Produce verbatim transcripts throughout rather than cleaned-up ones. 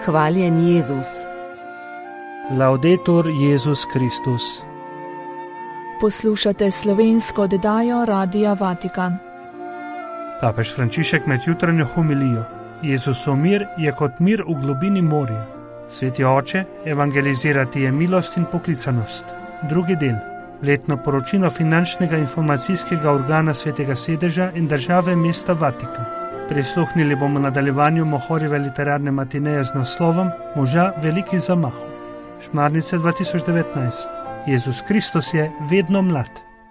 Hvaljen Jezus. Laudetur Jezus Kristus. Poslušate slovensko oddajo Radia Vatikan. Papež Frančišek med jutranjo homilijo. Jezusov mir je kot mir v globini morja. Sveti oče, evangelizirati je milost in poklicanost. Drugi del. Letno poročilo finančnega informacijskega organa Svetega sedeža in države mesta Vatikan. Prisluhnili bomo nadaljevanju Mohorjeve literarne matineje z naslovom Moža velikih zamahov. Šmarnice dva tisoč devetnajst. Jezus Kristus je vedno mlad.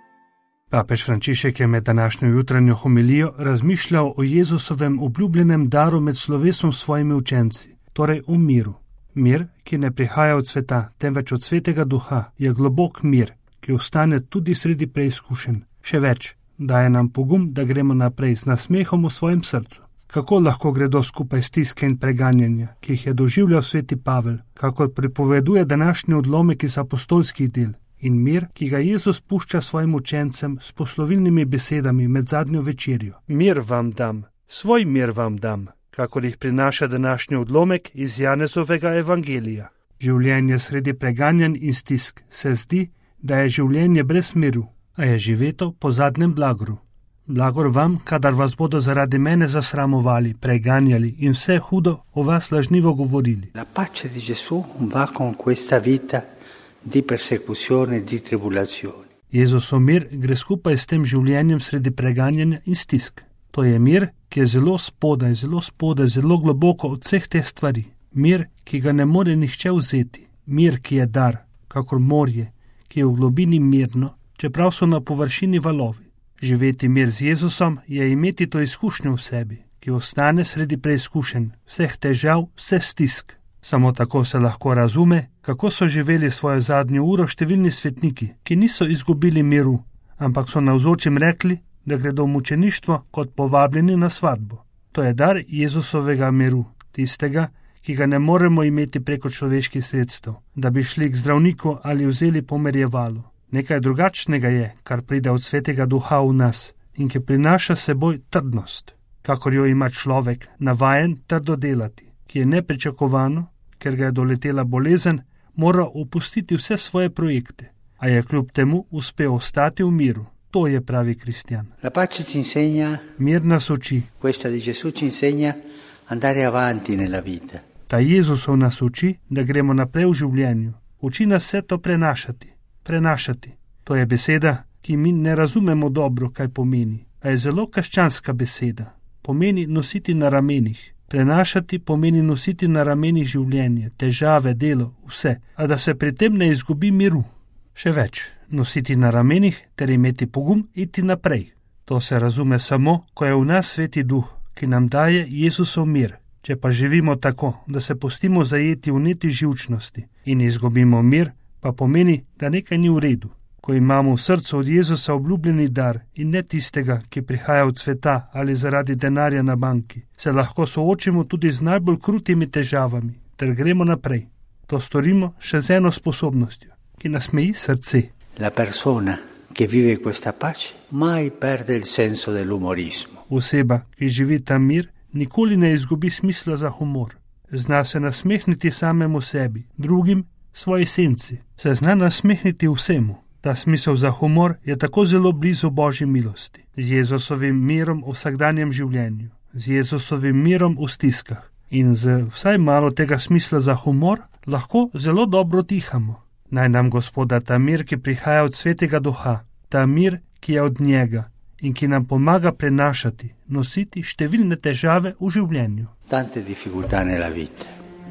Papež Frančišek je med današnjo jutranjo homilijo razmišljal o Jezusovem obljubljenem daru med slovesom s svojimi učenci, torej o miru. Mir, ki ne prihaja od sveta, temveč od Svetega Duha, je globok mir, ki ostane tudi sredi preizkušenj. Še več, daje nam pogum, da gremo naprej z nasmehom v svojem srcu. Kako lahko gredo skupaj stiske in preganjanja, ki jih je doživljal sveti Pavel, kakor pripoveduje današnji odlomek iz apostolskih del, in mir, ki ga Jezus pušča svojim učencem s poslovilnimi besedami med zadnjo večerjo. Mir vam dam, svoj mir vam dam, kakor jih prinaša današnji odlomek iz Janezovega evangelija. Življenje sredi preganjanj in stisk se zdi, da je življenje brez miru, a je živeto po zadnjem blagru. Blagor vam, kadar vas bodo zaradi mene zasramovali, preganjali in vse hudo o vas lažnivo govorili. La pace di Gesù va con questa vita di persecuzione e di tribulazione. Jezusov mir gre skupaj s tem življenjem sredi preganjanja in stisk. To je mir, ki je zelo spodaj, zelo spodaj, zelo globoko od vseh teh stvari. Mir, ki ga ne more nihče vzeti. Mir, ki je dar, kakor morje, ki je v globini mirno, čeprav so na površini valovi. Živeti mir z Jezusom je imeti to izkušnjo v sebi, ki ostane sredi preizkušenj, vseh težav, vse stisk. Samo tako se lahko razume, kako so živeli svojo zadnjo uro številni svetniki, ki niso izgubili miru, ampak so navzočim rekli, da gredo v mučeništvo kot povabljeni na svatbo. To je dar Jezusovega miru, tistega, ki ga ne moremo imeti preko človeških sredstev, da bi šli k zdravniku ali vzeli pomerjevalo. Nekaj drugačnega je, kar pride od Svetega Duha v nas in ki prinaša seboj trdnost, kakor jo ima človek, navajen trdo delati, ki je nepričakovano, ker ga je doletela bolezen, mora opustiti vse svoje projekte, a je kljub temu uspel ostati v miru. To je pravi kristjan. La pace ci insegna, mir nas uči. Questa di Gesù ci insegna andare avanti nella vita. Ta Jezusov nas uči, da gremo naprej v življenju. Uči nas vse to prenašati. Prenašati. To je beseda, ki mi ne razumemo dobro, kaj pomeni, a je zelo krščanska beseda. Pomeni nositi na ramenih. Prenašati pomeni nositi na ramenih življenje, težave, delo, vse, a da se pri tem ne izgubi miru. Še več, nositi na ramenih ter imeti pogum iti naprej. To se razume samo, ko je v nas Sveti Duh, ki nam daje Jezusov mir. Če pa živimo tako, da se pustimo zajeti v neti živčnosti in izgubimo mir, pa pomeni, da nekaj ni v redu. Ko imamo v srcu od Jezusa obljubljeni dar in ne tistega, ki prihaja od sveta ali zaradi denarja na banki, se lahko soočimo tudi z najbolj krutimi težavami, ter gremo naprej. To storimo še z eno sposobnostjo, ki nas meji srce. La persona che vive questa pace mai perde il senso dell'umorismo. Oseba, ki živi ta mir, nikoli ne izgubi smisla za humor. Zna se nasmehniti samemu sebi, drugim, svoji senci. Se zna nasmehniti vsemu. Ta smisel za humor je tako zelo blizu Božji milosti. Z Jezusovim mirom v vsakdanjem življenju. Z Jezusovim mirom v stiskah. In z vsaj malo tega smisla za humor lahko zelo dobro dihamo. Naj nam Gospoda ta mir, ki prihaja od Svetega Duha, ta mir, ki je od njega in ki nam pomaga prenašati, nositi številne težave v življenju. Tante difficoltà nella vita.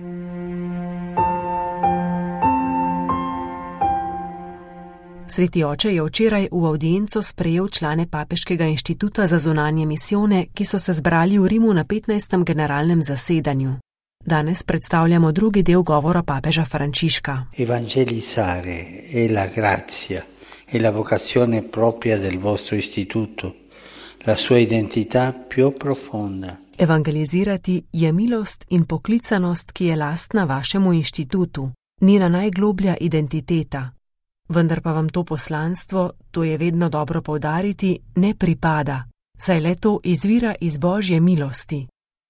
Sveti oče je včeraj v avdienco sprejel člane Papeškega inštituta za zunanje misijone, ki so se zbrali v Rimu na petnajstem generalnem zasedanju. Danes predstavljamo drugi del govora papeža Frančiška. Evangelizzare è la grazia e la vocazione propria del vostro istituto, la sua identità più profonda. Evangelizirati je milost in poklicanost, ki je lastna vašemu inštitutu, njena najgloblja identiteta. Vendar pa vam to poslanstvo, to je vedno dobro poudariti, ne pripada, saj le to izvira iz Božje milosti.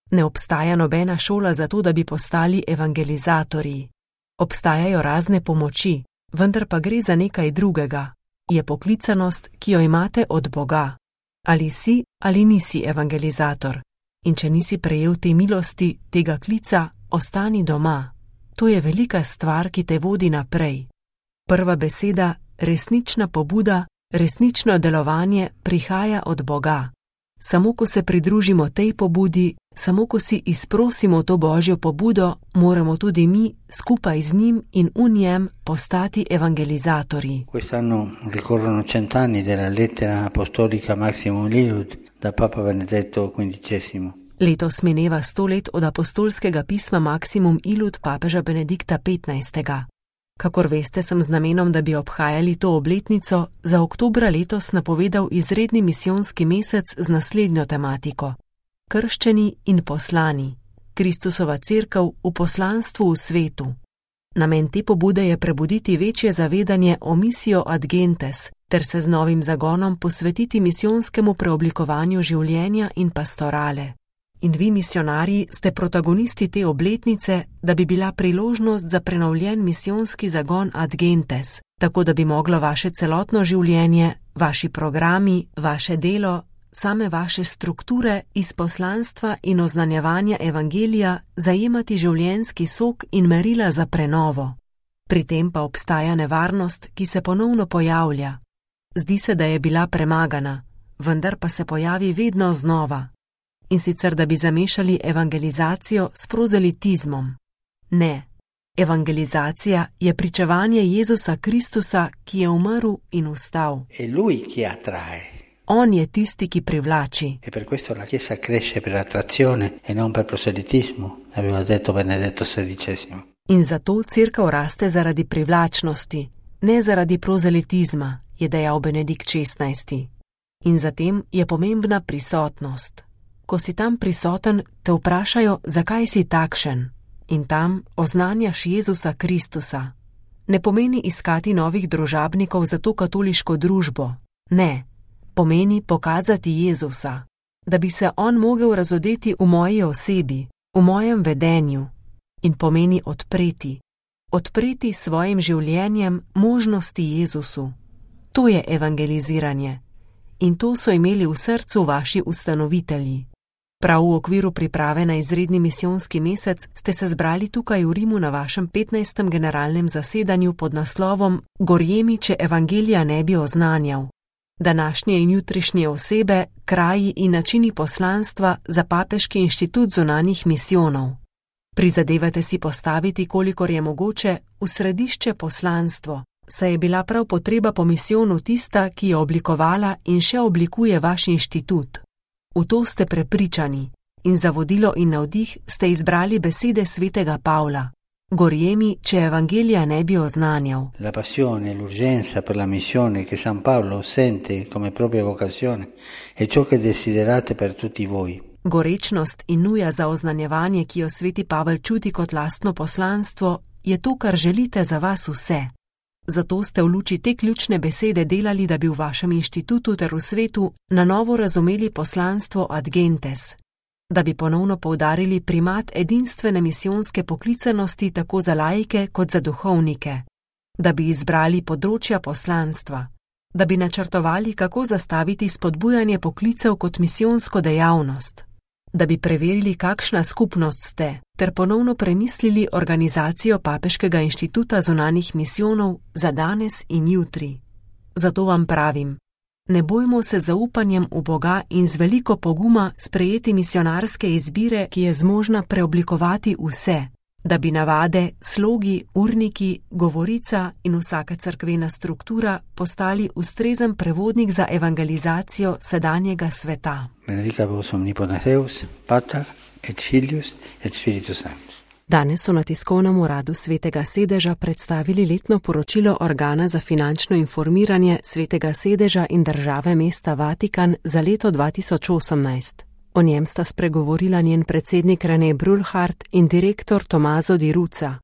Ne obstaja nobena šola za to, da bi postali evangelizatorji. Obstajajo razne pomoči, vendar pa gre za nekaj drugega. Je poklicanost, ki jo imate od Boga. Ali si ali nisi evangelizator. In če nisi prejel te milosti, tega klica, ostani doma. To je velika stvar, ki te vodi naprej. Prva beseda, resnična pobuda, resnično delovanje prihaja od Boga. Samo ko se pridružimo tej pobudi, samo ko si izprosimo to Božjo pobudo, moramo tudi mi skupaj z njim in v njem postati evangelizatorji. Quest'anno ricorrono cent'anni della lettera apostolica Maximum Illud da Papa Benedetto quindicesimo. Letos mineva sto let od apostolskega pisma Maximum Illud papeža Benedikta petnajstega. Kakor veste, sem z namenom, da bi obhajali to obletnico, za oktobra letos napovedal izredni misijonski mesec z naslednjo tematiko. Krščeni in poslani. Kristusova cerkev v poslanstvu v svetu. Namen te pobude je prebuditi večje zavedanje o misijo ad gentes, ter se z novim zagonom posvetiti misijonskemu preoblikovanju življenja in pastorale. In vi, misionarji, ste protagonisti te obletnice, da bi bila priložnost za prenovljen misijonski zagon ad gentes, tako da bi moglo vaše celotno življenje, vaši programi, vaše delo, same vaše strukture iz poslanstva in oznanjevanja evangelija zajemati življenjski sok in merila za prenovo. Pri tem pa obstaja nevarnost, ki se ponovno pojavlja. Zdi se, da je bila premagana, vendar pa se pojavi vedno znova. In sicer, da bi zamešali evangelizacijo s prozelitizmom. Ne. Evangelizacija je pričevanje Jezusa Kristusa, ki je umrl in vstal. È lui che attrae. On je tisti, ki privlači. E per questo la Chiesa cresce per attrazione e non per proselitismo, aveva detto Benedetto sedicesimo. In zato cerkev raste zaradi privlačnosti, ne zaradi prozelitizma, je dejal Benedikt šestnajsti. In zatem je pomembna prisotnost. Ko si tam prisoten, te vprašajo, zakaj si takšen. In tam oznanjaš Jezusa Kristusa. Ne pomeni iskati novih družabnikov za to katoliško družbo. Ne. Pomeni pokazati Jezusa. Da bi se on mogel razodeti v moji osebi, v mojem vedenju. In pomeni odpreti. Odpreti svojim življenjem možnosti Jezusu. To je evangeliziranje. In to so imeli v srcu vaši ustanovitelji. Prav v okviru priprave na izredni misijonski mesec ste se zbrali tukaj v Rimu na vašem petnajstem generalnem zasedanju pod naslovom Gorjemi, če evangelija ne bi oznanjal. Današnje in jutrišnje osebe, kraji in načini poslanstva za Papeški inštitut zunanjih misijonov. Prizadevate si postaviti, kolikor je mogoče, v središče poslanstvo, saj je bila prav potreba po misijonu tista, ki je oblikovala in še oblikuje vaš inštitut. V to ste prepričani in za vodilo in navdih ste izbrali besede svetega Pavla. Gorjemi, če evangelija ne bi oznanjal. La passione e l'urgenza per la missione che San Paolo sente come propria vocazione è ciò che desiderate per tutti voi. Gorečnost in nuja za oznanjevanje, ki jo sveti Pavel čuti kot lastno poslanstvo, je to, kar želite za vas vse. Zato ste v luči te ključne besede delali, da bi v vašem inštitutu ter v svetu na novo razumeli poslanstvo ad gentes. Da bi ponovno poudarili primat edinstvene misijonske poklicanosti tako za laike kot za duhovnike. Da bi izbrali področja poslanstva. Da bi načrtovali, kako zastaviti spodbujanje poklicev kot misijonsko dejavnost. Da bi preverili, kakšna skupnost ste, ter ponovno premislili organizacijo Papeškega inštituta zunanjih misijonov za danes in jutri. Zato vam pravim, ne bojmo se zaupanjem v Boga in z veliko poguma sprejeti misionarske izbire, ki je zmožna preoblikovati vse, da bi navade, slogi, urniki, govorica in vsaka cerkvena struktura postali ustrezen prevodnik za evangelizacijo sedanjega sveta. Benedicat vos omnipotens Deus, Pater et Filius et Spiritus Sanctus. Danes so na tiskovnem uradu Svetega sedeža predstavili letno poročilo organa za finančno informiranje Svetega sedeža in države mesta Vatikan za leto dva tisoč osemnajst. O njem sta spregovorila njen predsednik René Brulhart in direktor Tomaso Di Ruzza.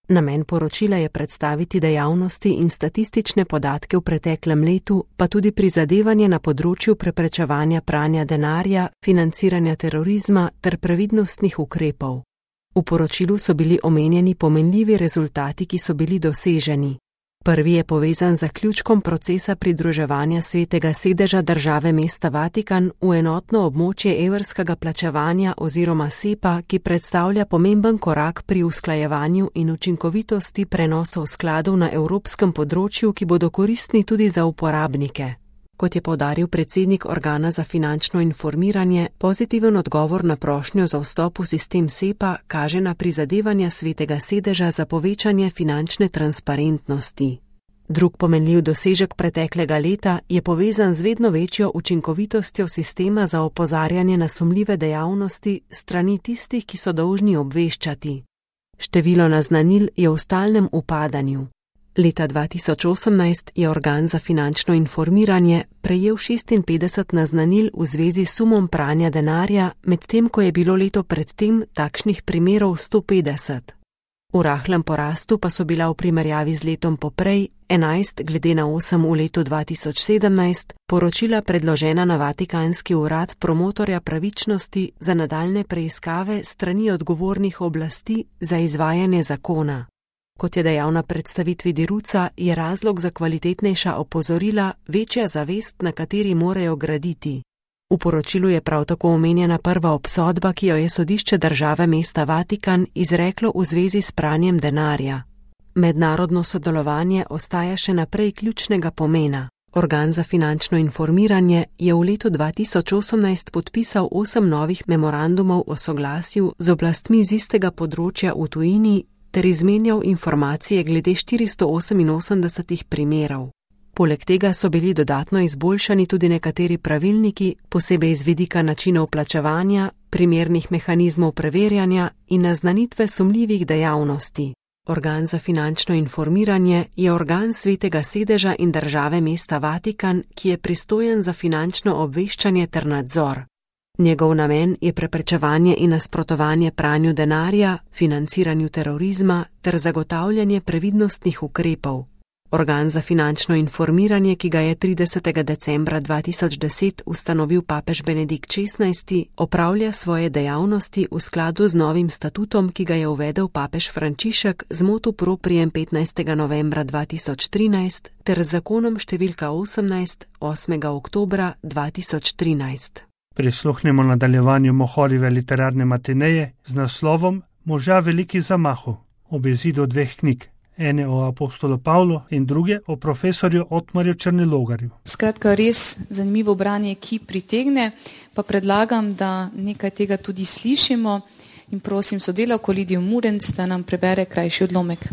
Namen poročila je predstaviti dejavnosti in statistične podatke v preteklem letu, pa tudi prizadevanje na področju preprečevanja pranja denarja, financiranja terorizma ter previdnostnih ukrepov. V poročilu so bili omenjeni pomenljivi rezultati, ki so bili doseženi. Prvi je povezan z zaključkom procesa pridruževanja Svetega sedeža države mesta Vatikan v enotno območje evrskega plačevanja oziroma SEPA, ki predstavlja pomemben korak pri usklajevanju in učinkovitosti prenosov skladov na evropskem področju, ki bodo koristni tudi za uporabnike. Kot je poudaril predsednik organa za finančno informiranje, pozitiven odgovor na prošnjo za vstop v sistem SEPA kaže na prizadevanja Svetega sedeža za povečanje finančne transparentnosti. Drug pomenljiv dosežek preteklega leta je povezan z vedno večjo učinkovitostjo sistema za opozarjanje na sumljive dejavnosti strani tistih, ki so dolžni obveščati. Število naznanil je v stalnem upadanju. Leta dva tisoč osemnajst je organ za finančno informiranje prejel šestinpetdeset naznanil v zvezi s sumom pranja denarja, medtem ko je bilo leto predtem takšnih primerov sto petdeset. V rahlem porastu pa so bila v primerjavi z letom poprej, enajst glede na osem v letu dva tisoč sedemnajst, poročila predložena na Vatikanski urad promotorja pravičnosti za nadaljne preiskave strani odgovornih oblasti za izvajanje zakona. Kot je dejal na predstavitvi Diruca, je razlog za kvalitetnejša opozorila večja zavest, na kateri morajo graditi. V poročilu je prav tako omenjena prva obsodba, ki jo je sodišče države mesta Vatikan izreklo v zvezi s pranjem denarja. Mednarodno sodelovanje ostaja še naprej ključnega pomena. Organ za finančno informiranje je v letu dva tisoč osemnajst podpisal osem novih memorandumov o soglasju z oblastmi z istega področja v tujini ter izmenjal informacije glede štiristo oseminosemdeset primerov. Poleg tega so bili dodatno izboljšani tudi nekateri pravilniki, posebej z vidika načinov plačevanja, primernih mehanizmov preverjanja in naznanitve sumljivih dejavnosti. Organ za finančno informiranje je organ Svetega sedeža in države mesta Vatikan, ki je pristojen za finančno obveščanje ter nadzor. Njegov namen je preprečevanje in nasprotovanje pranju denarja, financiranju terorizma ter zagotavljanje previdnostnih ukrepov. Organ za finančno informiranje, ki ga je tridesetega decembra dva tisoč deset ustanovil papež Benedikt šestnajsti, opravlja svoje dejavnosti v skladu z novim statutom, ki ga je uvedel papež Frančišek z motu proprijem petnajstega novembra dva tisoč trinajst ter z zakonom številka osemnajst osmega oktobra dva tisoč trinajst. Prisluhnemo nadaljevanju Mohorive literarne matineje z naslovom Moža veliki zamahu, ob izidu dveh knjig. Ene o apostolu Pavlu in druge o profesorju Otmarju Črnilogarju. Skratka, res zanimivo branje, ki pritegne, pa predlagam, da nekaj tega tudi slišimo in prosim sodelavko Lidijo Murenc, da nam prebere krajši odlomek.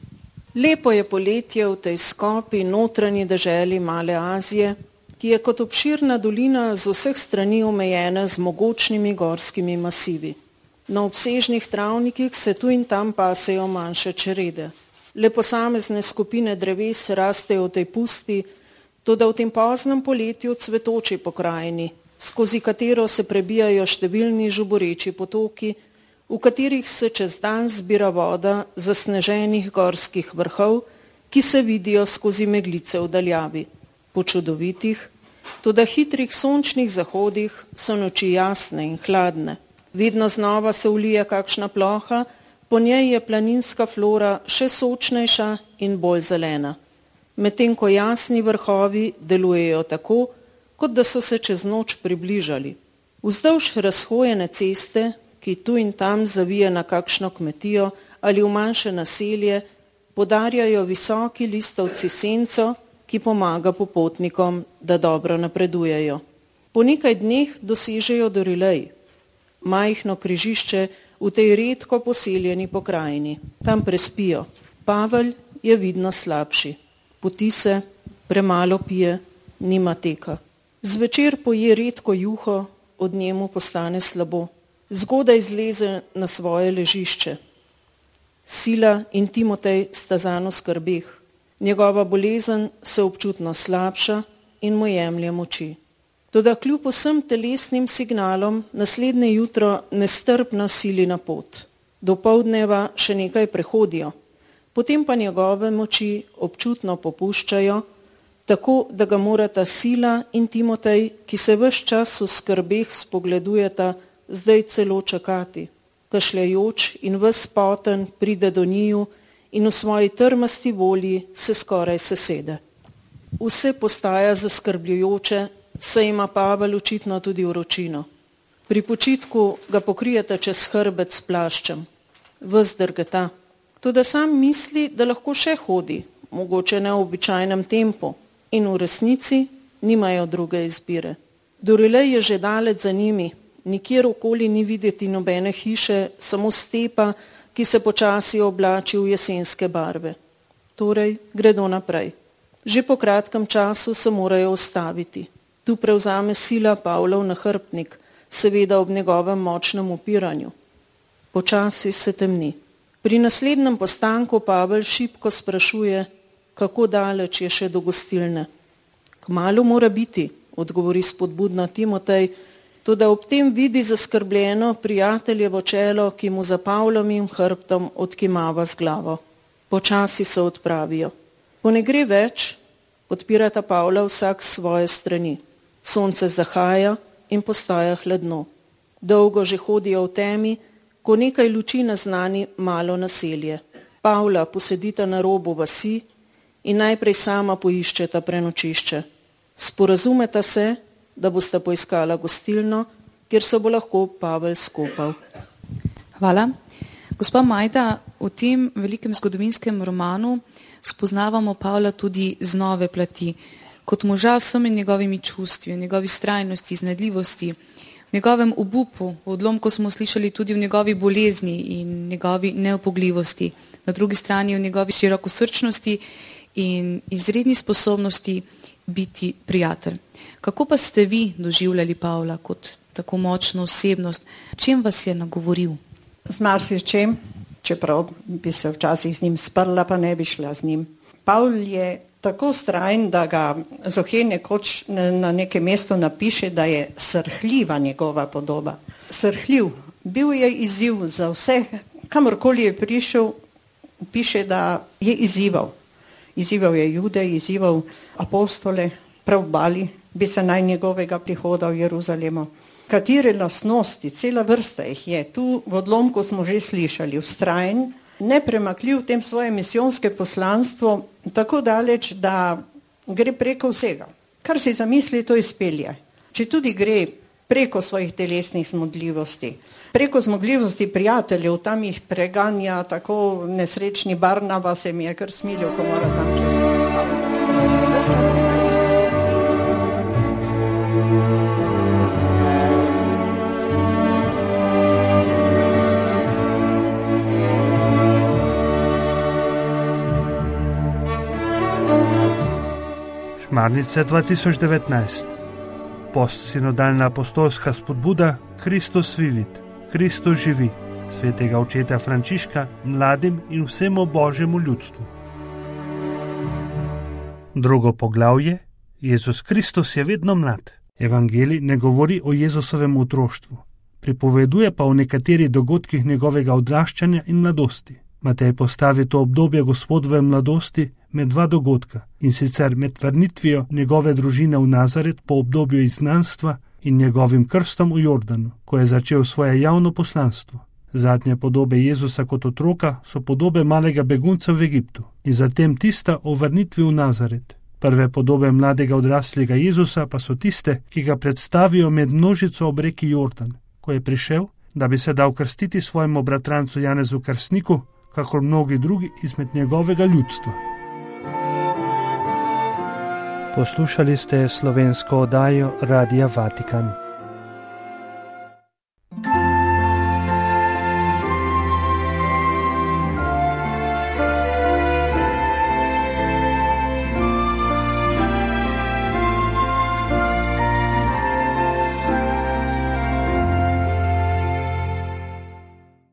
Lepo je poletje v tej skopi notranji deželi Male Azije, ki je kot obširna dolina z vseh strani omejena z mogočnimi gorskimi masivi. Na obsežnih travnikih se tu in tam pasejo manjše črede. Le posamezne skupine dreves rastejo v tej pusti, toda v tem poznem poletju cvetoči pokrajini, skozi katero se prebijajo številni žuboreči potoki, v katerih se čez dan zbira voda zasneženih gorskih vrhov, ki se vidijo skozi meglice v daljavi. Po čudovitih, toda hitrih sončnih zahodih so noči jasne in hladne. Vedno znova se ulije kakšna ploha, po njej je planinska flora še sočnejša in bolj zelena. Medtem ko jasni vrhovi delujejo tako, kot da so se čez noč približali. Vzdolž razhojene ceste, ki tu in tam zavije na kakšno kmetijo ali v manjše naselje, podarjajo visoki listovci senco, ki pomaga popotnikom, da dobro napredujejo. Po nekaj dneh dosežejo do Rilej, majhno križišče v tej redko poseljeni pokrajini. Tam prespijo. Pavel je vidno slabši. Poti se, premalo pije, nima teka. Zvečer poje redko juho, od njemu postane slabo. Zgodaj zleze na svoje ležišče. Sila in Timotej sta zanj v skrbeh. Njegova bolezen se občutno slabša in mu jemlje moči. Toda kljub vsem telesnim signalom naslednje jutro nestrpno sili na pot. Do poldneva še nekaj prehodijo. potem pa njegove moči občutno popuščajo, tako da ga morata Sila in Timotej, ki se ves čas v skrbeh spogledujeta, zdaj celo čakati. Kašljajoč in ves poten pride do njiju in v svoji trmasti volji se skoraj sesede. Vse postaja zaskrbljujoče, saj ima Pavel očitno tudi vročino. Pri počitku ga pokrijeta čez hrbet s plaščem. Ves drgeta. Toda sam misli, da lahko še hodi, mogoče ne v običajnem tempu, in v resnici nimajo druge izbire. Dorilej je že daleč za njimi, nikjer okoli ni videti nobene hiše, samo stepa, ki se počasi oblači v jesenske barve. Torej, gredo naprej. Že po kratkem času se morajo ustaviti. Tu prevzame Sila Pavlov nahrbtnik, seveda ob njegovem močnem upiranju. Počasi se temni. Pri naslednjem postanku Pavel šibko sprašuje, kako daleč je še do gostilne. Kmalu mora biti, odgovori spodbudno Timotej, toda ob tem vidi zaskrbljeno prijateljevo čelo, ki mu za Pavlovim hrbtom odkimava z glavo. Počasi se odpravijo. Ko ne gre več, podpirata Pavla vsak s svoje strani. Sonce zahaja in postaja hladno. Dolgo že hodijo v temi, ko nekaj luči naznani malo naselje. Pavla posedita na robu vasi in najprej sama poiščeta prenočišče. Sporazumeta se, da bosta poiskala gostilno, kjer se bo lahko Pavel skopal. Hvala. Gospa Majda, v tem velikem zgodovinskem romanu spoznavamo Pavla tudi z nove plati, kot moža s vsemi njegovimi čustvi, v njegovi vztrajnosti, iznajdljivosti, v njegovem obupu, v odlomku smo slišali tudi v njegovi bolezni in njegovi neupogljivosti, na drugi strani v njegovi širokosrčnosti in izredni sposobnosti biti prijatelj. Kako pa ste vi doživljali Pavla kot tako močno osebnost? Čem vas je nagovoril? Z marsičem, čeprav bi se včasih z njim sprla, pa ne bi šla z njim. Pavl je tako vztrajen, da ga Zohe nekoč na nekem mestu napiše, da je srhljiva njegova podoba. Srhljiv. Bil je izziv za vse, kamorkoli je prišel, piše, da je izzival. Izzival je Jude, izzival apostole, prav bali bi se naj njegovega prihoda v Jeruzalemu. Katere lastnosti, cela vrsta jih je. Tu v odlomku smo že slišali, vztrajen, nepremakljiv v tem svoje misijonske poslanstvo, tako daleč, da gre preko vsega. Kar si zamisli, to izpelje. Če tudi gre preko svojih telesnih zmogljivosti, preko zmogljivosti prijateljev, tam jih preganja tako nesrečni Barnaba, se mi je kar smilil, ko mora tam čez Šmarnice dva tisoč devetnajst. Postsinodalna apostolska spodbuda Kristus vivit, Kristus živi, svetega očeta Frančiška, mladim in vsemu božjemu ljudstvu. Drugo poglavje. Jezus Kristus je vedno mlad. Evangelij ne govori o Jezusovem otroštvu, pripoveduje pa o nekaterih dogodkih njegovega odraščanja in mladosti. Matej postavi to obdobje Gospodove mladosti med dva dogodka, in sicer med vrnitvijo njegove družine v Nazaret po obdobju izgnanstva in njegovim krstom v Jordanu, ko je začel svoje javno poslanstvo. Zadnje podobe Jezusa kot otroka so podobe malega begunca v Egiptu in zatem tista o vrnitvi v Nazaret. Prve podobe mladega odraslega Jezusa pa so tiste, ki ga predstavijo med množico ob reki Jordan, ko je prišel, da bi se dal krstiti svojemu bratrancu Janezu Krstniku, kakor mnogi drugi izmed njegovega ljudstva. Poslušali ste slovensko oddajo Radia Vatikan.